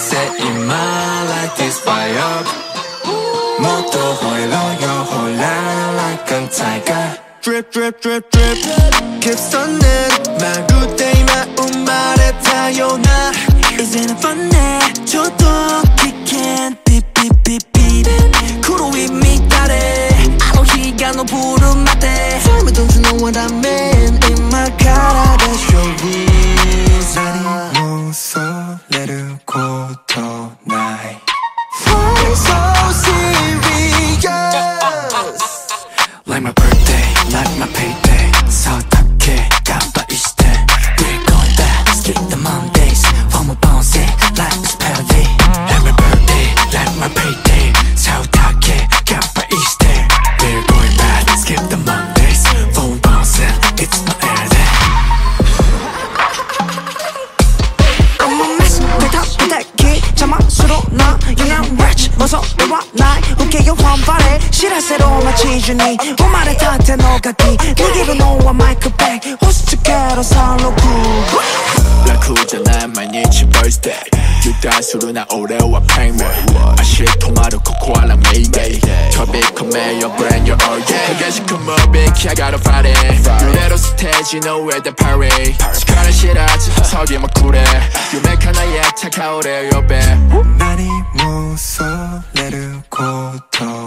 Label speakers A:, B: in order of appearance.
A: set in my like this fire 모두 홀로요 홀라 like a tiger Drip drip drip drip 깊숙한 말 그대의 마음 말에 타요나 이제는 뻔해 조독히캔 삐삐삐삐 구름 위 밑아래 I don't hear got no 부름 맞대 Tell me don't you know what I mean In my car that's your reason 무서워를 고토나이 Why so serious Like my birthday, like my payday 서답게 깜빡이시대 We're going back, skip the Mondays Formal bouncing like it's parody Like my birthday, like my payday 서답게 깜빡이시대 We're going back, skip the Mondays Formal bouncing, it's my everyday I'm a mess, 대답이 자막수로 나 영양 rich 어서 내와 날 웃게요 환발해 시라새로 마치주니 오만의 탓에 너가기 내게로 놓아 마이크백 호스트캐로 살로구 라쿠잖아 my niche birthday 유다수로 나 오레오와 팽매 아시 토마토 코코아랑 메이메이 트로피컬 your brand your all day 회계시큰 무비키 I gotta fight it 유래로 스테이지 nowhere the party 시간을 싫어하지 석이 막 쿨해 유맥 하나에 착하오래 your bad 많이 무서워 내를 고통